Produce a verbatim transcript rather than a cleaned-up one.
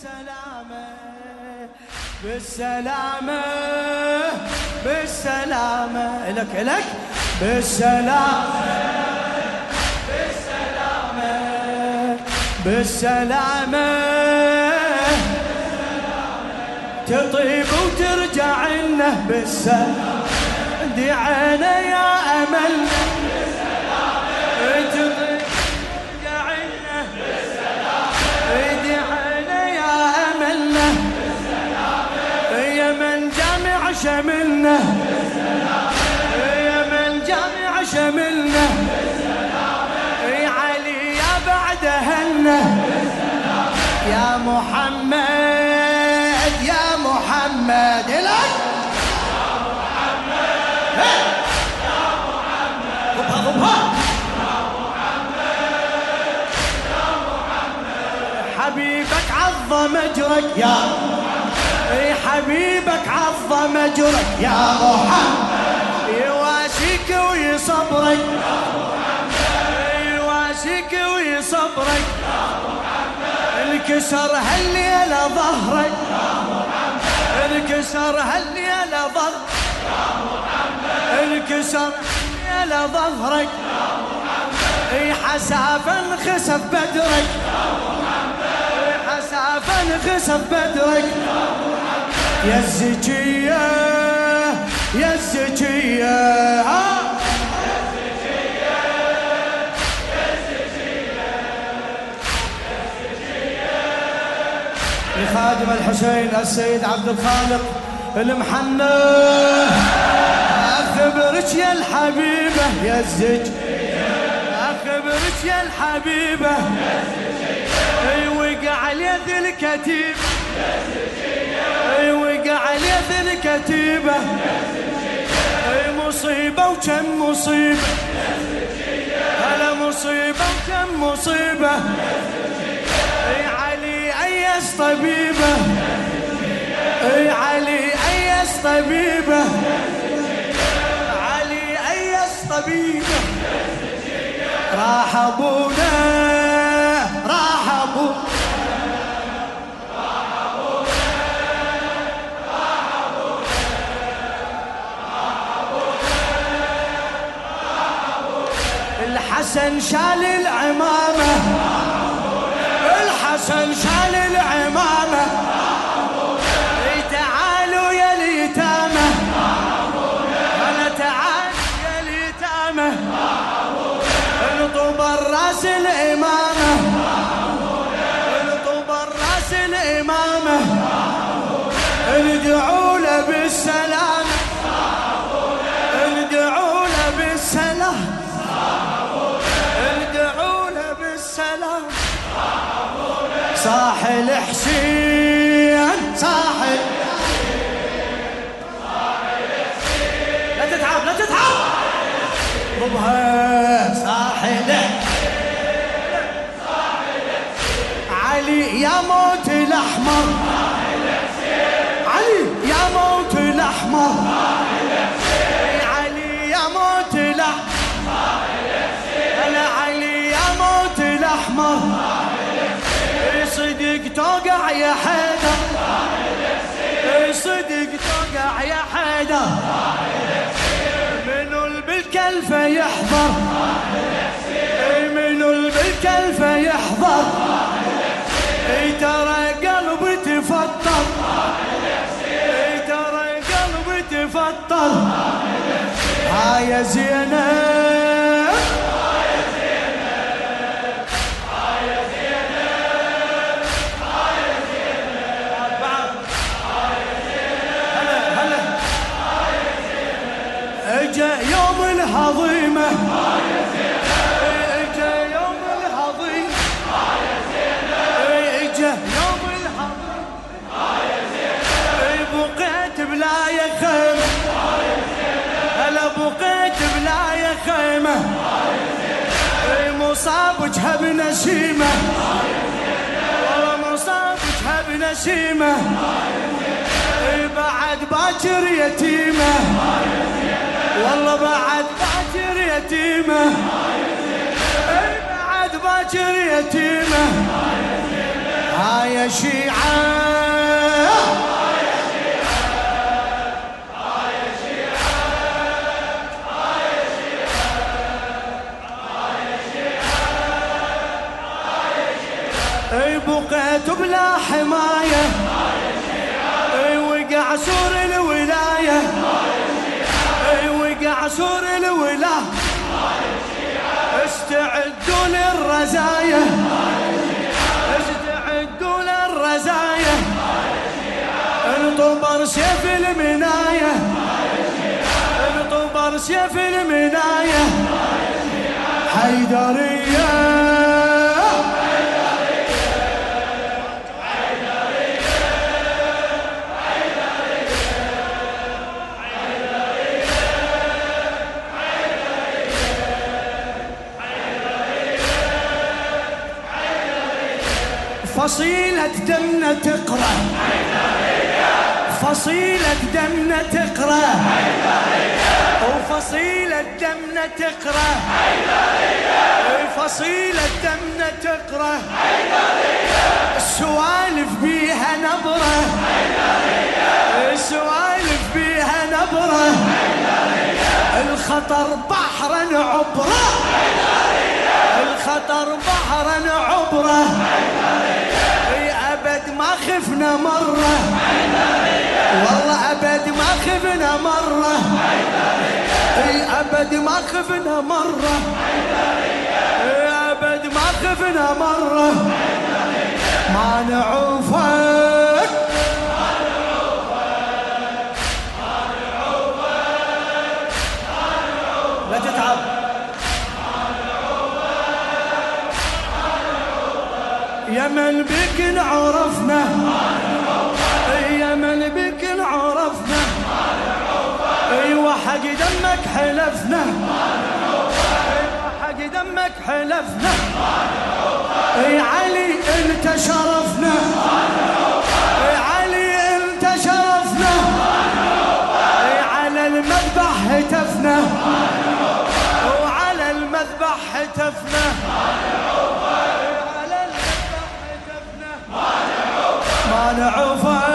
بالسلامة بالسلامة بالسلامة إلك إلك بالسلامة بالسلامة بالسلامة تطيب وترجع لنا بالسلامة دعينا يا أمل بالسلامة تطيب وترجع لنا بالسلامة دعينا يا أملنا بالسلامة يا من جامع شملنا بالسلامة يا من جامع شملنا بالسلامة يا علي يا بعد أهلنا بالسلامة يا محمد يا محمد لك يا محمد يا محمد ضبها ضبها يا محمد يا محمد حبيبك عظم اجرك يا محمد حبيبك عظم اجرك يا محمد يواسيك ويصبرك يا محمد يواسيك ويصبرك يا محمد انكسر هالليلة ظهرك يا محمد انكسر هالليلة ظهرك يا محمد انكسر هالليلة ظهرك يا محمد حسافا خسف بدرك يا محمد حسافا خسف بدرك يا محمد يا الزكية يا الزكية لخادم الحسين السيد عبد الخالق المحنى أخبرك يا الحبيبة يا الزكية أخبرك يا الحبيبة يا زكية اي وقع اليد الكتيب يا زكية اي وقع اليد الكتيبة يا زكية اي مصيبة وكم مصيبة يا زكية هلا مصيبة وكم مصيبة يا زكية اي علي ايس طبيبة يا زكية اي علي ايس طبيبة يا زكية علي ايس طبيبة يا زكية راح ابونا راح ابونا الحسن شال العمامة الحسن شال العمامة تعالوا يا اليتامى أنا تعالوا يا اليتامى انطب الراس الإمامة انطب الراس الإمامة ادعوا له بالسلامة ادعوا له بالسلامة ادعوا له بالسلامة صاح الحسين صاح لا تتعب لا تتعب ضبها صاح علي يا موت الأحمر علي يا موت الأحمر علي يا موت الأحمر أنا علي يا موت الأحمر صدق توقع يا حيدر صدق توقع يا حيدر منو بالكلفة يحضر منو بالكلفة يحضر ترى قلبي تفطر ترى قلبي تفطر ها يا زينب اجا يوم الهضيمة اجا يوم الهضيمة اجا يوم الهضيمة بقيت بلا يا خيمة هلا بقيت بلا يا خيمة مصاب وجهها بنسيمة والله مصاب وجهها بنسيمة بعد باكر يتيمة والله بعد باكر يتيمة بعد باكر يتيمة ها يا شيعة ها يا شيعة ها يا شيعة ها يا شيعة ها يا شيعة ها يا شيعة. اي بقيت بلا حماية اي وقع سور الولاية اي وقع سور الولاية استعدوا للرزايا استعدوا للرزايا انطبر سيف المناية انطبر سيف المناية حيدرية فصيلة دمنا تقرأ فصيلة دمنا تقرأ وفصيلة دمنا تقرأ فصيلة دمنا تقرأ السوالف بيها نبرة السوالف بيها نبرة الخطر بحرا عبرة الخطر بحرا عبرة أبد ما خفنا مرة والله أبد ما خفنا مرة أبد ما خفنا مرة أبد ما خفنا مرة ما نعوفك لا تتعب يا من بك عرفنا يا من بك عرفنا ايوه حق دمك حلفنا ايوه حق دمك حلفنا اي علي انت شرفنا اي علي انت شرفنا اي على المذبح هتفنا وعلى المذبح هتفنا ما نعوفك